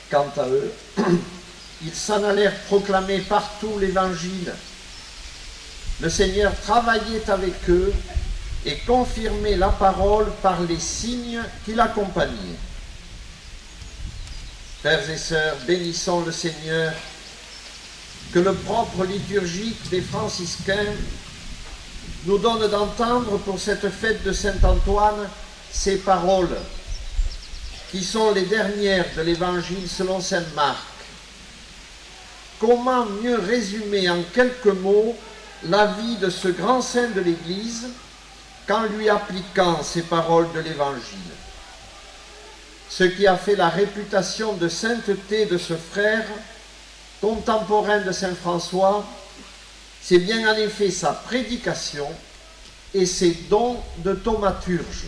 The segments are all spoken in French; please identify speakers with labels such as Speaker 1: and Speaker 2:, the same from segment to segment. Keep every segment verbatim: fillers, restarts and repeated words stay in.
Speaker 1: quant à eux, ils s'en allèrent proclamer partout l'Évangile. Le Seigneur travaillait avec eux et confirmait la parole par les signes qui l'accompagnaient. Frères et sœurs, bénissons le Seigneur, que le propre liturgique des franciscains nous donne d'entendre pour cette fête de Saint-Antoine ces paroles, qui sont les dernières de l'Évangile selon saint Marc. Comment mieux résumer en quelques mots la vie de ce grand saint de l'Église qu'en lui appliquant ces paroles de l'Évangile? Ce qui a fait la réputation de sainteté de ce frère, contemporain de saint François, c'est bien en effet sa prédication et ses dons de thaumaturge.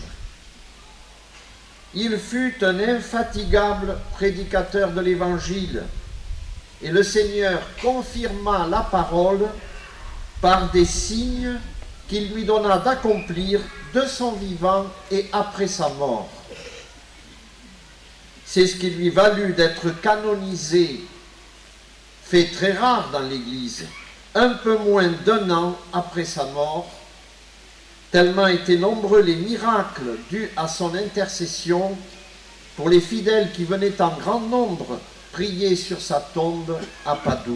Speaker 1: Il fut un infatigable prédicateur de l'Évangile, et le Seigneur confirma la parole par des signes qu'il lui donna d'accomplir de son vivant et après sa mort. C'est ce qui lui valut d'être canonisé, fait très rare dans l'Église, un peu moins d'un an après sa mort, tellement étaient nombreux les miracles dus à son intercession pour les fidèles qui venaient en grand nombre prier sur sa tombe à Padoue.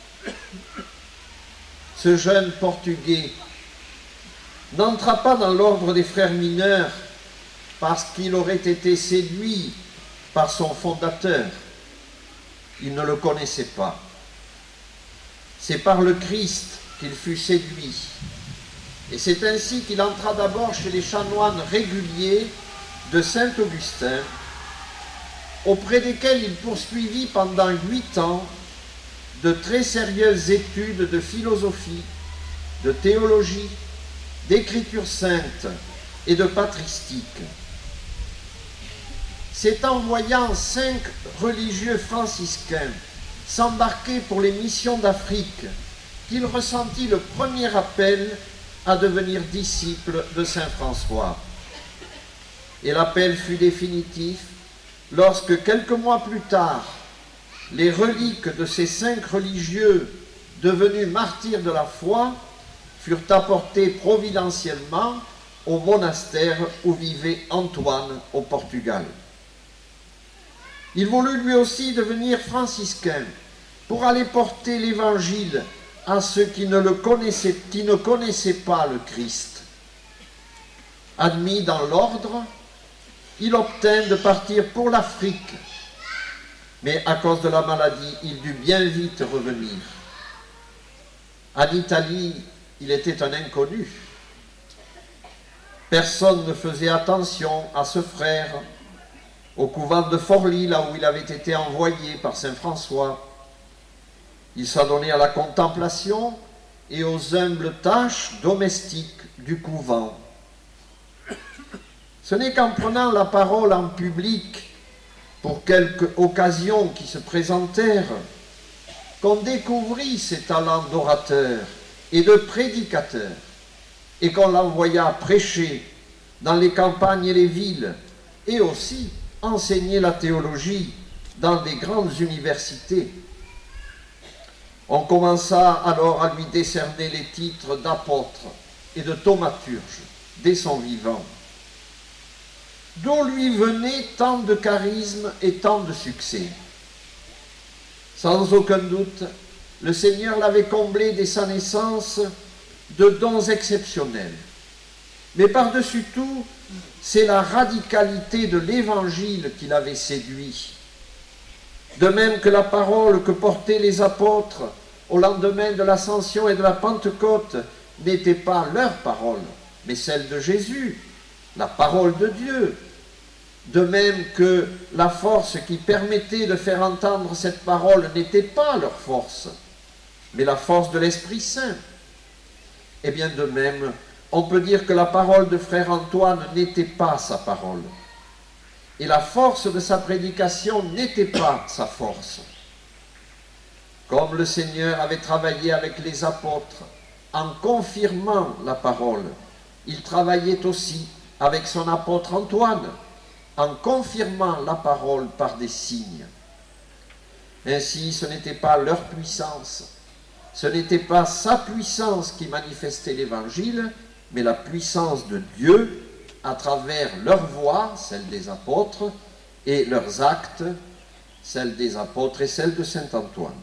Speaker 1: Ce jeune Portugais n'entra pas dans l'ordre des frères mineurs parce qu'il aurait été séduit par son fondateur. Il ne le connaissait pas. C'est par le Christ qu'il fut séduit. Et c'est ainsi qu'il entra d'abord chez les chanoines réguliers de Saint-Augustin, auprès desquels il poursuivit pendant huit ans de très sérieuses études de philosophie, de théologie, d'écriture sainte et de patristique. C'est en voyant cinq religieux franciscains s'embarquer pour les missions d'Afrique qu'il ressentit le premier appel à devenir disciple de saint François. Et l'appel fut définitif lorsque, quelques mois plus tard, les reliques de ces cinq religieux devenus martyrs de la foi furent apportées providentiellement au monastère où vivait Antoine au Portugal. Il voulut lui aussi devenir franciscain pour aller porter l'Évangile à ceux qui ne le connaissaient, qui ne connaissaient pas le Christ. Admis dans l'ordre, il obtint de partir pour l'Afrique, mais à cause de la maladie, il dut bien vite revenir. En Italie, il était un inconnu. Personne ne faisait attention à ce frère au couvent de Forlì, là où il avait été envoyé par saint François. Il s'adonnait à la contemplation et aux humbles tâches domestiques du couvent. Ce n'est qu'en prenant la parole en public pour quelques occasions qui se présentèrent qu'on découvrit ses talents d'orateur et de prédicateur et qu'on l'envoya prêcher dans les campagnes et les villes et aussi enseigner la théologie dans des grandes universités. On commença alors à lui décerner les titres d'apôtre et de thaumaturge dès son vivant. D'où lui venait tant de charisme et tant de succès. Sans aucun doute, le Seigneur l'avait comblé dès sa naissance de dons exceptionnels. Mais par-dessus tout, c'est la radicalité de l'Évangile qui l'avait séduit. De même que la parole que portaient les apôtres au lendemain de l'Ascension et de la Pentecôte n'était pas leur parole, mais celle de Jésus, la parole de Dieu. De même que la force qui permettait de faire entendre cette parole n'était pas leur force, mais la force de l'Esprit Saint. Et bien de même, on peut dire que la parole de frère Antoine n'était pas sa parole. Et la force de sa prédication n'était pas sa force. Comme le Seigneur avait travaillé avec les apôtres en confirmant la parole, il travaillait aussi avec son apôtre Antoine en confirmant la parole par des signes. Ainsi, ce n'était pas leur puissance, ce n'était pas sa puissance qui manifestait l'Évangile, mais la puissance de Dieu à travers leur voix, celle des apôtres, et leurs actes, celle des apôtres et celle de saint Antoine.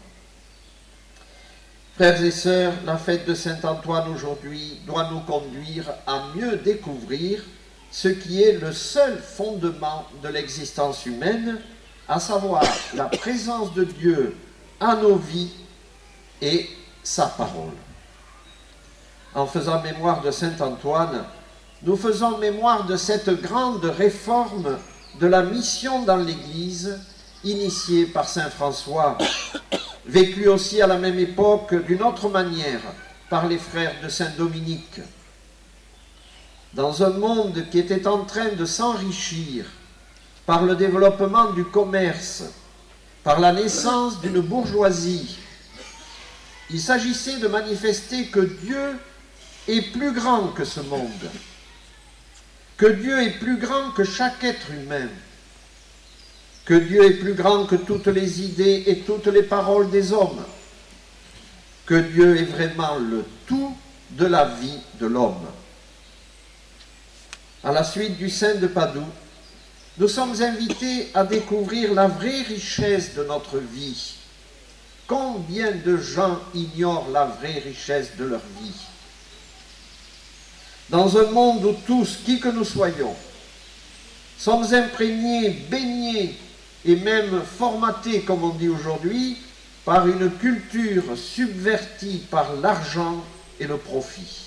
Speaker 1: Frères et sœurs, la fête de saint Antoine aujourd'hui doit nous conduire à mieux découvrir ce qui est le seul fondement de l'existence humaine, à savoir la présence de Dieu à nos vies et sa parole. En faisant mémoire de saint Antoine, nous faisons mémoire de cette grande réforme de la mission dans l'Église, initiée par saint François, vécue aussi à la même époque d'une autre manière par les frères de saint Dominique. Dans un monde qui était en train de s'enrichir par le développement du commerce, par la naissance d'une bourgeoisie, il s'agissait de manifester que Dieu est plus grand que ce monde, que Dieu est plus grand que chaque être humain, que Dieu est plus grand que toutes les idées et toutes les paroles des hommes, que Dieu est vraiment le tout de la vie de l'homme. À la suite du saint de Padoue, nous sommes invités à découvrir la vraie richesse de notre vie. Combien de gens ignorent la vraie richesse de leur vie? Dans un monde où tous, qui que nous soyons, sommes imprégnés, baignés et même formatés, comme on dit aujourd'hui, par une culture subvertie par l'argent et le profit.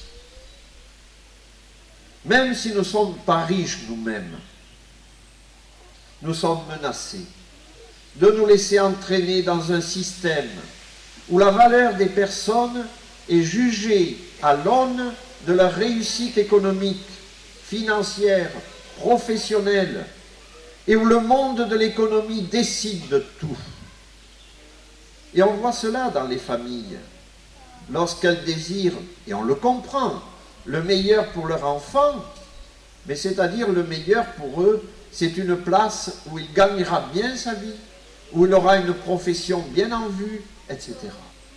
Speaker 1: Même si nous ne sommes pas riches nous-mêmes, nous sommes menacés de nous laisser entraîner dans un système où la valeur des personnes est jugée à l'aune de leur réussite économique, financière, professionnelle, et où le monde de l'économie décide de tout. Et on voit cela dans les familles, lorsqu'elles désirent, et on le comprend, le meilleur pour leur enfant, mais c'est-à-dire le meilleur pour eux, c'est une place où il gagnera bien sa vie, où il aura une profession bien en vue, et cetera.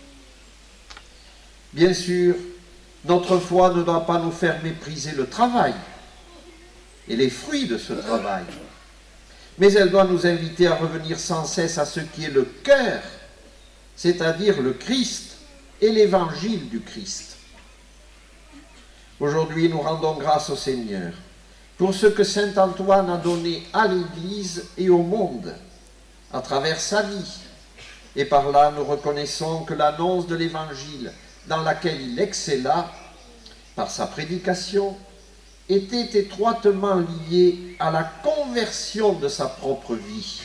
Speaker 1: Bien sûr, notre foi ne doit pas nous faire mépriser le travail et les fruits de ce travail, mais elle doit nous inviter à revenir sans cesse à ce qui est le cœur, c'est-à-dire le Christ et l'évangile du Christ. Aujourd'hui, nous rendons grâce au Seigneur pour ce que saint Antoine a donné à l'Église et au monde à travers sa vie. Et par là, nous reconnaissons que l'annonce de l'Évangile dans laquelle il excella, par sa prédication, était étroitement liée à la conversion de sa propre vie.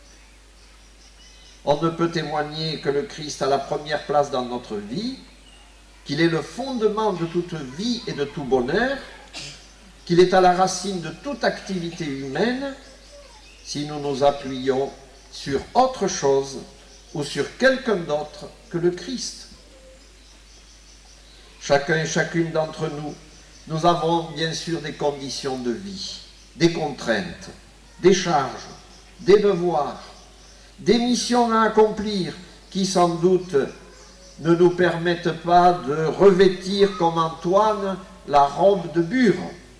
Speaker 1: On ne peut témoigner que le Christ a la première place dans notre vie, qu'il est le fondement de toute vie et de tout bonheur, qu'il est à la racine de toute activité humaine, si nous nous appuyons sur autre chose ou sur quelqu'un d'autre que le Christ. Chacun et chacune d'entre nous, nous avons bien sûr des conditions de vie, des contraintes, des charges, des devoirs, des missions à accomplir qui sans doute ne nous permettent pas de revêtir comme Antoine la robe de bure.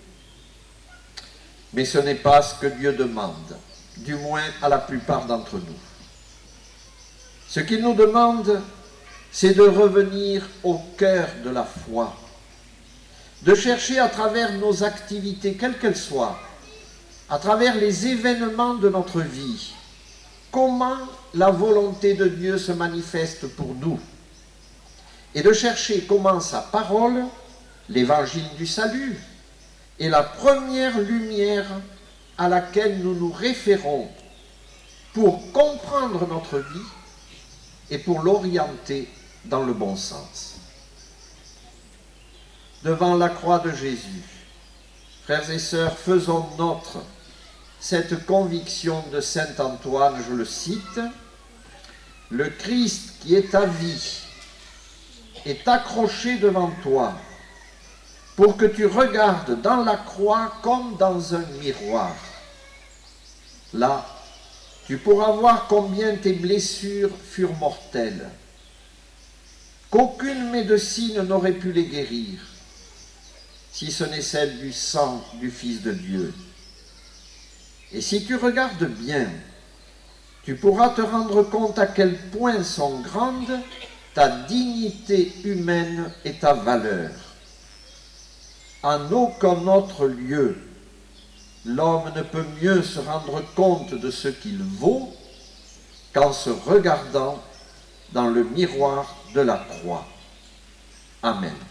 Speaker 1: Mais ce n'est pas ce que Dieu demande, du moins à la plupart d'entre nous. Ce qu'il nous demande, c'est de revenir au cœur de la foi, de chercher à travers nos activités, quelles qu'elles soient, à travers les événements de notre vie, comment la volonté de Dieu se manifeste pour nous, et de chercher comment sa parole, l'évangile du salut, est la première lumière à laquelle nous nous référons pour comprendre notre vie et pour l'orienter dans le bon sens. Devant la croix de Jésus, frères et sœurs, faisons nôtre cette conviction de saint Antoine, je le cite, « Le Christ qui est ta vie est accroché devant toi pour que tu regardes dans la croix comme dans un miroir. Là, Tu pourras voir combien tes blessures furent mortelles, qu'aucune médecine n'aurait pu les guérir, si ce n'est celle du sang du Fils de Dieu. Et si tu regardes bien, tu pourras te rendre compte à quel point sont grandes ta dignité humaine et ta valeur. En aucun autre lieu, l'homme ne peut mieux se rendre compte de ce qu'il vaut qu'en se regardant dans le miroir de la croix. Amen.